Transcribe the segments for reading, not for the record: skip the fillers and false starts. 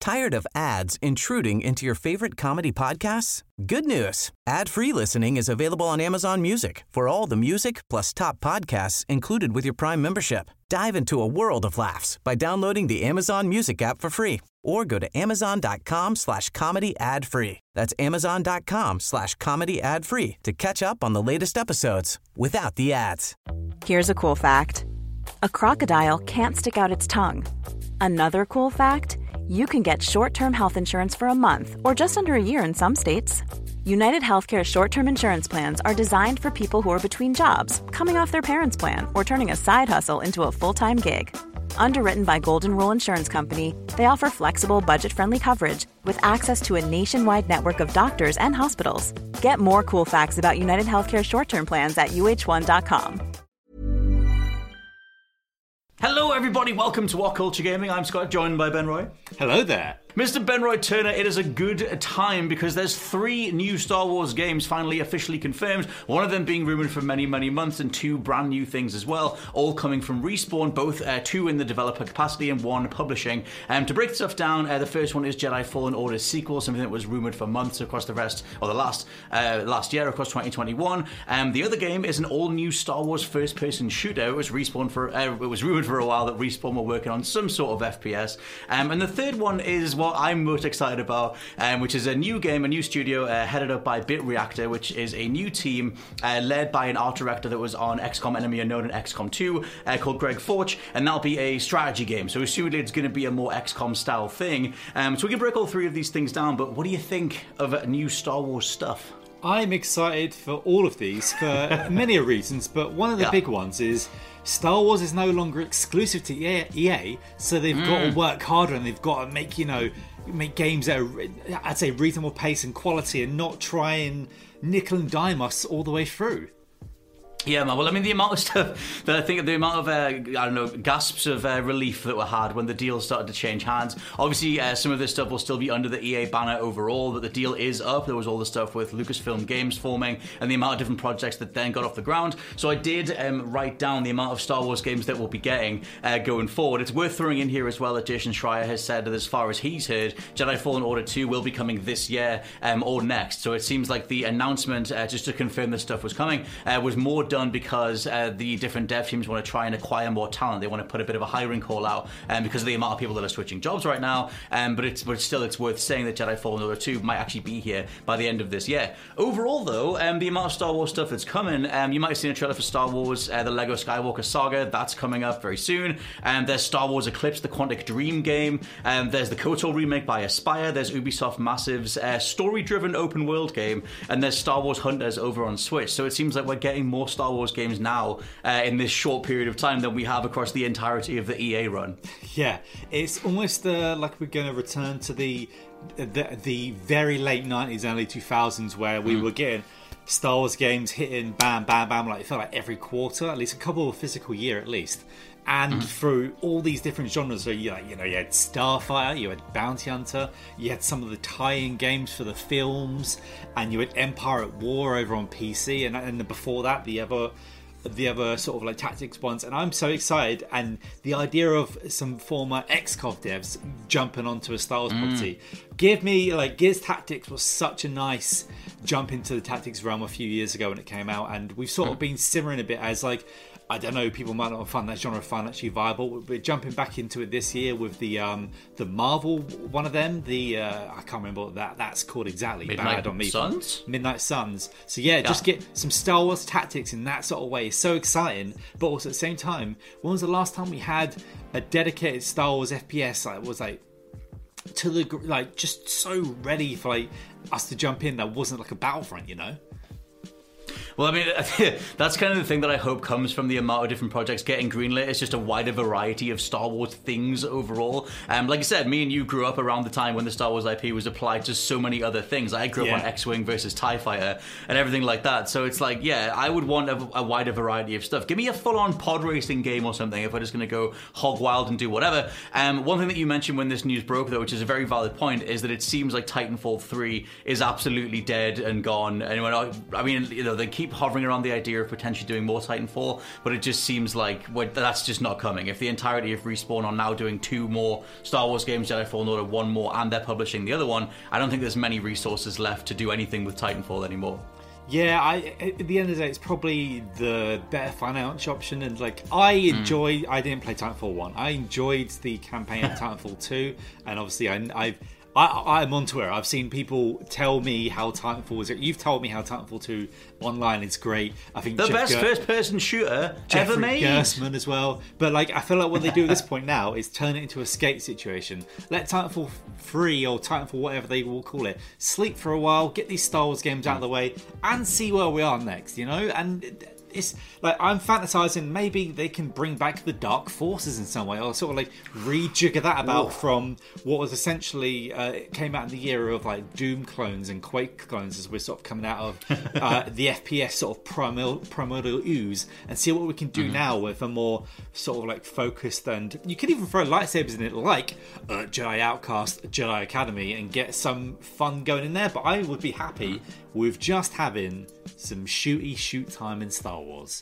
Tired of ads intruding into your favorite comedy podcasts? Good news. Ad-free listening is available on Amazon Music for all the music plus top podcasts included with your Prime membership. Dive into a world of laughs by downloading the Amazon Music app for free or go to amazon.com/comedy ad-free. That's amazon.com/comedy ad-free to catch up on the latest episodes without the ads. Here's a cool fact. A crocodile can't stick out its tongue. Another cool fact, you can get short-term health insurance for a month or just under a year in some states. United Healthcare short-term insurance plans are designed for people who are between jobs, coming off their parents' plan, or turning a side hustle into a full-time gig. Underwritten by Golden Rule Insurance Company, they offer flexible, budget-friendly coverage with access to a nationwide network of doctors and hospitals. Get more cool facts about United Healthcare short-term plans at uh1.com. Hello everybody, welcome to What Culture Gaming. I'm Scott, joined by Ben Roy. Hello there. Mr. Ben Roy Turner, it is a good time because there's 3 new Star Wars games finally officially confirmed, one of them being rumoured for many, many months, and 2 brand new things as well, all coming from Respawn, both 2 in the developer capacity and 1 publishing. To break stuff down, the first one is Jedi Fallen Order sequel, something that was rumoured for months across the rest, or the last year, across 2021. The other game is an all-new Star Wars first-person shooter. It was rumoured for a while that Respawn were working on some sort of FPS. And the third one is what I'm most excited about, which is a new game, a new studio headed up by Bit Reactor, which is a new team led by an art director that was on XCOM Enemy Unknown and XCOM 2 called Greg Forch, and that'll be a strategy game. So assumedly it's going to be a more XCOM style thing. So we can break all 3 of these things down, but what do you think of new Star Wars stuff? I'm excited for all of these for many reasons, but one of the big ones is Star Wars is no longer exclusive to EA, so they've got to work harder and they've got to make games at I'd say reasonable pace and quality, and not try and nickel and dime us all the way through. Yeah, man. Well, I mean, the amount of stuff that I think, the amount of gasps of relief that were had when the deal started to change hands. Obviously, some of this stuff will still be under the EA banner overall, but the deal is up. There was all the stuff with Lucasfilm Games forming and the amount of different projects that then got off the ground. So I did write down the amount of Star Wars games that we'll be getting going forward. It's worth throwing in here as well that Jason Schreier has said that as far as he's heard, Jedi Fallen Order 2 will be coming this year or next. So it seems like the announcement, just to confirm this stuff was coming, was more done because the different dev teams want to try and acquire more talent. They want to put a bit of a hiring call out because of the amount of people that are switching jobs right now. But still, it's worth saying that Jedi Fallen Order 2 might actually be here by the end of this year. Overall, though, the amount of Star Wars stuff that's coming, you might have seen a trailer for Star Wars, the Lego Skywalker Saga. That's coming up very soon. There's Star Wars Eclipse, the Quantic Dream game. There's the KOTOR remake by Aspyr. There's Ubisoft Massive's story-driven open-world game. And there's Star Wars Hunters over on Switch. So it seems like we're getting more Star Wars games now in this short period of time than we have across the entirety of the EA run. Yeah, it's almost like we're going to return to the very late 90s, early 2000s, where we were getting Star Wars games hitting bam, bam, bam, like it felt like every quarter, at least a couple of physical year at least. And through all these different genres, so you had Starfighter, you had Bounty Hunter, you had some of the tie-in games for the films, and you had Empire at War over on PC, and before that, the other sort of like tactics ones. And I'm so excited, and the idea of some former XCOM devs jumping onto a Star Wars property. Gears Tactics was such a nice jump into the tactics realm a few years ago when it came out, and we've sort of been simmering a bit as like, I don't know, people might not find that genre financially viable. We're jumping back into it this year with the Marvel one of them. I can't remember what that's called exactly. Midnight Suns. So yeah, just get some Star Wars tactics in that sort of way. It's so exciting, but also at the same time, when was the last time we had a dedicated Star Wars FPS just so ready for us to jump in? That wasn't like a Battlefront, you know. Well, I mean, that's kind of the thing that I hope comes from the amount of different projects getting greenlit. It's just a wider variety of Star Wars things overall. Like I said, me and you grew up around the time when the Star Wars IP was applied to so many other things. I grew up on X-Wing versus TIE Fighter and everything like that. So it's like, yeah, I would want a wider variety of stuff. Give me a full-on pod racing game or something if we're just going to go hog wild and do whatever. One thing that you mentioned when this news broke, though, which is a very valid point, is that it seems like Titanfall 3 is absolutely dead and gone. And I mean, they keep keep hovering around the idea of potentially doing more Titanfall, but it just seems like that's just not coming. If the entirety of Respawn are now doing 2 more Star Wars games, Jedi Fallen Order, 1 more, and they're publishing the other one, I don't think there's many resources left to do anything with Titanfall anymore. Yeah, at the end of the day, it's probably the better financial option. And like, I didn't play Titanfall 1. I enjoyed the campaign of Titanfall 2, and obviously I'm on Twitter. I've seen people tell me how Titanfall is. You've told me how Titanfall 2 online is great. I think the best first-person shooter ever made. Gersman as well. But like, I feel like what they do at this point now is turn it into a skate situation. Let Titanfall 3 or Titanfall, whatever they will call it, sleep for a while, get these Star Wars games out of the way, and see where we are next. You know, and it's like, I'm fantasizing maybe they can bring back the Dark Forces in some way, or sort of like rejigger that about from what was essentially it came out in the era of like Doom clones and Quake clones, as we're sort of coming out of the FPS sort of primordial ooze, and see what we can do now with a more sort of like focused, and you could even throw lightsabers in it like Jedi Outcast, Jedi Academy, and get some fun going in there. But I would be happy with just having some shoot time in Star Wars.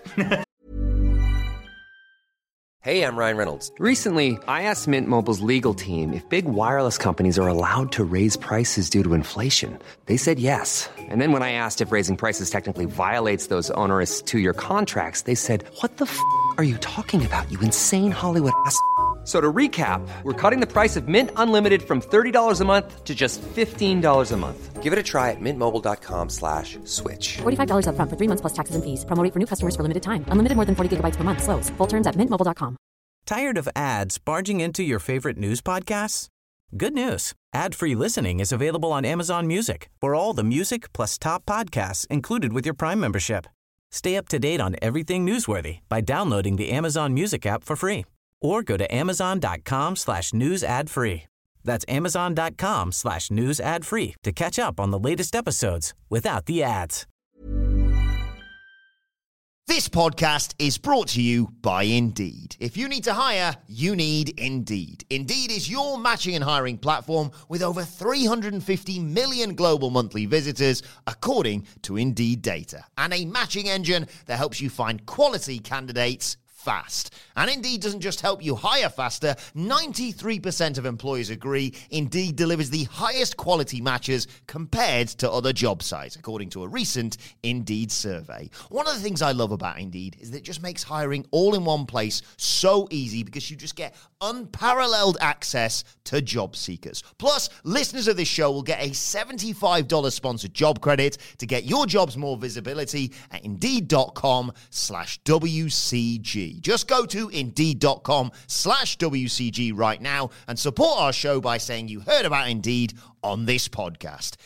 Hey, I'm Ryan Reynolds. Recently, I asked Mint Mobile's legal team if big wireless companies are allowed to raise prices due to inflation. They said yes. And then when I asked if raising prices technically violates those onerous 2-year contracts, they said, "What the f*** are you talking about, you insane Hollywood ass?" So to recap, we're cutting the price of Mint Unlimited from $30 a month to just $15 a month. Give it a try at mintmobile.com/switch. $45 up front for 3 months plus taxes and fees. Promo rate for new customers for limited time. Unlimited more than 40 gigabytes per month. Slows full terms at mintmobile.com. Tired of ads barging into your favorite news podcasts? Good news. Ad-free listening is available on Amazon Music for all the music plus top podcasts included with your Prime membership. Stay up to date on everything newsworthy by downloading the Amazon Music app for free. Or go to amazon.com/news ad free. That's amazon.com/news ad free to catch up on the latest episodes without the ads. This podcast is brought to you by Indeed. If you need to hire, you need Indeed. Indeed is your matching and hiring platform with over 350 million global monthly visitors, according to Indeed data, and a matching engine that helps you find quality candidates fast. And Indeed doesn't just help you hire faster. 93% of employers agree Indeed delivers the highest quality matches compared to other job sites, according to a recent Indeed survey. One of the things I love about Indeed is that it just makes hiring all in one place so easy, because you just get unparalleled access to job seekers. Plus, listeners of this show will get a $75 sponsored job credit to get your jobs more visibility at Indeed.com/WCG. Just go to Indeed.com/WCG right now and support our show by saying you heard about Indeed on this podcast.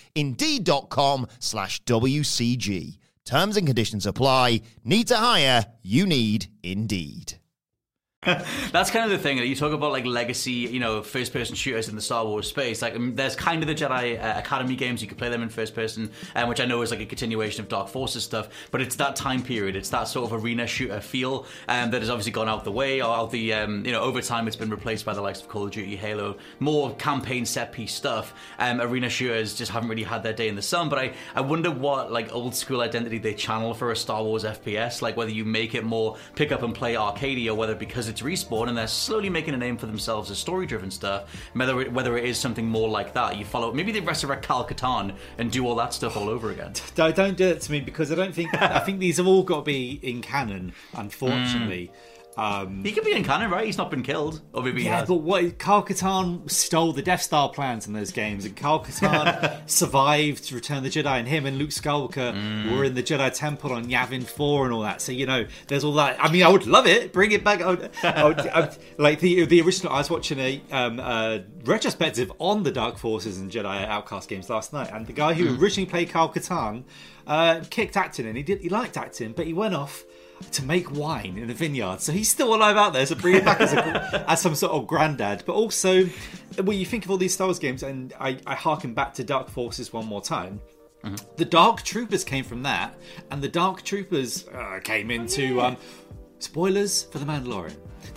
Indeed.com/WCG. Terms and conditions apply. Need to hire? You need Indeed. That's kind of the thing that you talk about, like legacy, first-person shooters in the Star Wars space. Like, there's kind of the Jedi Academy games. You could play them in first-person, which I know is like a continuation of Dark Forces stuff. But it's that time period. It's that sort of arena shooter feel that has obviously gone out the way. Or out the over time, it's been replaced by the likes of Call of Duty, Halo, more campaign set-piece stuff. Arena shooters just haven't really had their day in the sun. But I wonder what like old school identity they channel for a Star Wars FPS. Like whether you make it more pick up and play arcadey, or whether because it's Respawn and they're slowly making a name for themselves as story-driven stuff, whether it is something more like that. You follow, maybe they resurrect Kyle Katarn and do all that stuff all over again. Don't do it to me, because I think these have all got to be in canon, unfortunately. He could be in canon, right? He's not been killed. Or maybe he has. But Kyle Katarn stole the Death Star plans in those games, and Kyle Katarn survived Return of the Jedi, and him and Luke Skywalker were in the Jedi Temple on Yavin 4 and all that. So, there's all that. I mean, I would love it. Bring it back. I would, like the original, I was watching a retrospective on the Dark Forces and Jedi Outcast games last night, and the guy who originally played Kyle Katarn kicked acting, and he liked acting, but he went off to make wine in a vineyard, so he's still alive out there. So bring it back as some sort of granddad. But also, when you think of all these Star Wars games, and I harken back to Dark Forces one more time. The Dark Troopers came from that, and the Dark Troopers came into spoilers for The Mandalorian.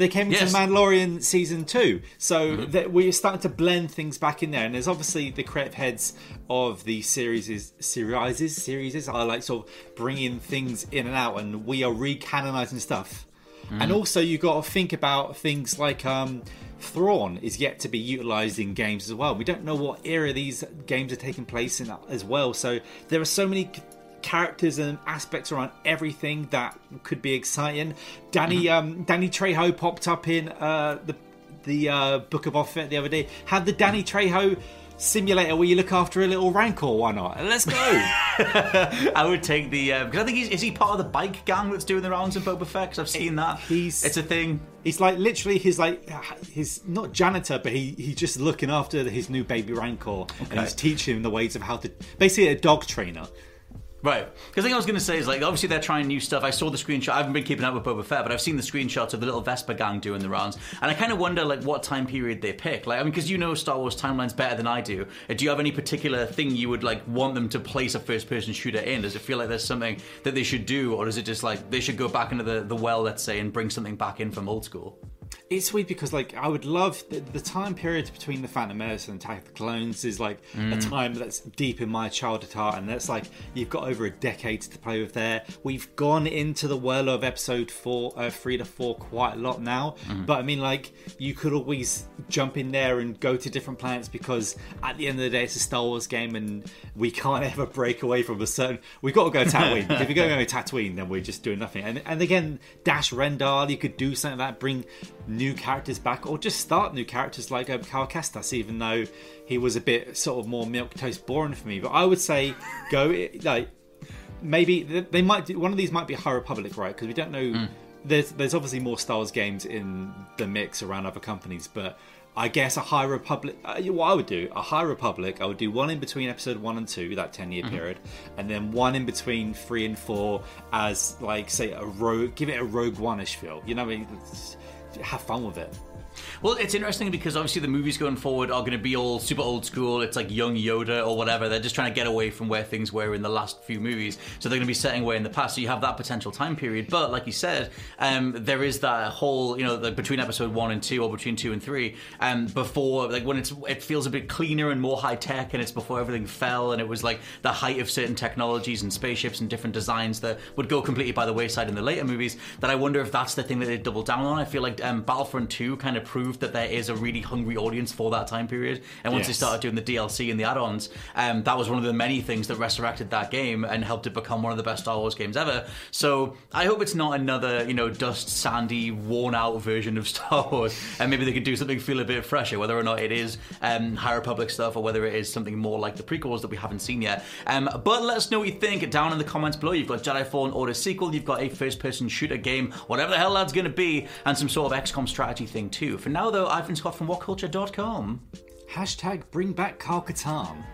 They came into Yes. Mandalorian season 2, so that we're starting to blend things back in there. And there's obviously the creative heads of the series are like sort of bringing things in and out, and we are recanonizing stuff. And also you got to think about things like Thrawn is yet to be utilized in games as well. We don't know what era these games are taking place in as well, so there are so many characters and aspects around everything that could be exciting. Danny Trejo popped up in the Book of Boba Fett the other day. Had the Danny Trejo simulator where you look after a little Rancor. Why not? Let's go. I would take the because I think is he part of the bike gang that's doing the rounds in Boba Fett? Because I've seen that. It's a thing. He's like literally his not janitor, but he's just looking after his new baby Rancor, and he's teaching him the ways of how to, basically a dog trainer. Right. Because the thing I was going to say is, like, obviously they're trying new stuff. I saw the screenshot. I haven't been keeping up with Boba Fett, but I've seen the screenshots of the little Vespa gang doing the rounds. And I kind of wonder, like, what time period they pick. Like, I mean, because you know Star Wars timelines better than I do. Do you have any particular thing you would, like, want them to place a first-person shooter in? Does it feel like there's something that they should do? Or is it just, like, they should go back into the well, let's say, and bring something back in from old school? It's weird because, like, I would love the time period between the Phantom Menace and Attack of the Clones is like a time that's deep in my childhood heart, and that's like you've got over a decade to play with there. We've gone into the well of episode 3 to 4 quite a lot now, but I mean, like, you could always jump in there and go to different planets, because at the end of the day it's a Star Wars game and we can't ever break away from a certain. We've got to go to Tatooine. If you're going to Tatooine, then we're just doing nothing. And again, Dash Rendar, you could do something like that, bring new characters back, or just start new characters like Cal Kestis, even though he was a bit sort of more milquetoast boring for me. But I would say go, like, maybe they might do, one of these might be High Republic, right? Because we don't know. There's obviously more Star Wars games in the mix around other companies, but I guess a High Republic, what I would do, a High Republic, I would do one in between episode 1 and 2, that 10-year period, and then one in between 3 and 4 as, like, say, a Rogue, give it a Rogue One-ish feel. You know what I mean? Have fun with it. Well, it's interesting because obviously the movies going forward are going to be all super old school. It's like young Yoda or whatever. They're just trying to get away from where things were in the last few movies. So they're going to be setting away in the past. So you have that potential time period. But like you said, there is that whole, you know, like between episode 1 and 2 or between 2 and 3, before, like when it feels a bit cleaner and more high tech, and it's before everything fell, and it was like the height of certain technologies and spaceships and different designs that would go completely by the wayside in the later movies. That I wonder if that's the thing that they double down on. I feel like Battlefront 2 kind of proved that there is a really hungry audience for that time period, and once they started doing the DLC and the add-ons, that was one of the many things that resurrected that game and helped it become one of the best Star Wars games ever. So I hope it's not another, you know, dust, sandy, worn out version of Star Wars, and maybe they could do something feel a bit fresher, whether or not it is High Republic stuff or whether it is something more like the prequels that we haven't seen yet. But let us know what you think down in the comments below. You've got Jedi Fallen Order sequel, you've got a first-person shooter game, whatever the hell that's going to be, and some sort of XCOM strategy thing too. For now though, I've been Scott from WhatCulture.com. Hashtag bring back Kyle Katarn.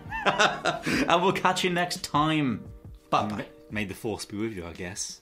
And we'll catch you next time. Bye-bye. May the force be with you, I guess.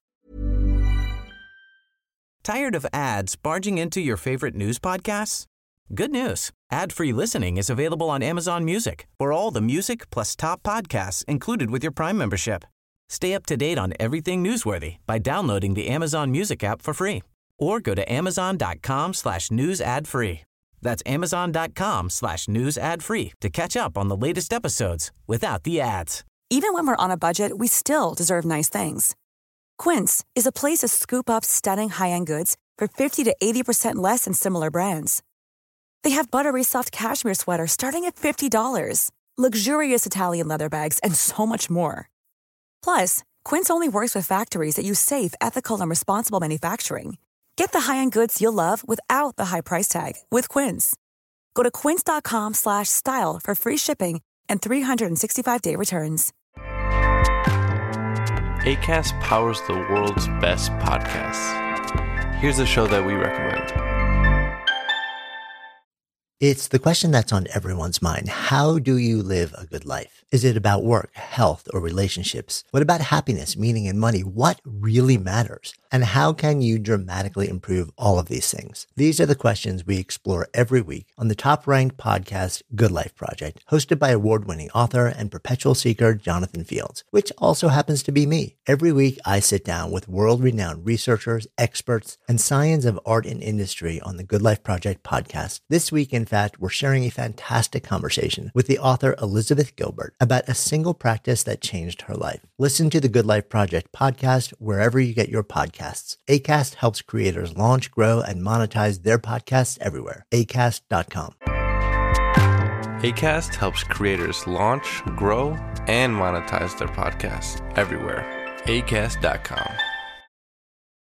Tired of ads barging into your favorite news podcasts? Good news. Ad-free listening is available on Amazon Music for all the music plus top podcasts included with your Prime membership. Stay up to date on everything newsworthy by downloading the Amazon Music app for free, or go to amazon.com/news ad free. That's amazon.com/news ad free to catch up on the latest episodes without the ads. Even when we're on a budget, we still deserve nice things. Quince is a place to scoop up stunning high-end goods for 50 to 80% less than similar brands. They have buttery soft cashmere sweaters starting at $50, luxurious Italian leather bags, and so much more. Plus, Quince only works with factories that use safe, ethical, and responsible manufacturing. Get the high-end goods you'll love without the high price tag with Quince. Go to quince.com/style for free shipping and 365-day returns. Acast powers the world's best podcasts. Here's a show that we recommend. It's the question that's on everyone's mind. How do you live a good life? Is it about work, health, or relationships? What about happiness, meaning, and money? What really matters? And how can you dramatically improve all of these things? These are the questions we explore every week on the top-ranked podcast, Good Life Project, hosted by award-winning author and perpetual seeker Jonathan Fields, which also happens to be me. Every week, I sit down with world-renowned researchers, experts, and science of art and industry on the Good Life Project podcast. This week, in fact, we're sharing a fantastic conversation with the author Elizabeth Gilbert about a single practice that changed her life. Listen to the Good Life Project podcast wherever you get your podcasts. Acast helps creators launch, grow, and monetize their podcasts everywhere. Acast.com. Acast helps creators launch, grow, and monetize their podcasts everywhere. Acast.com.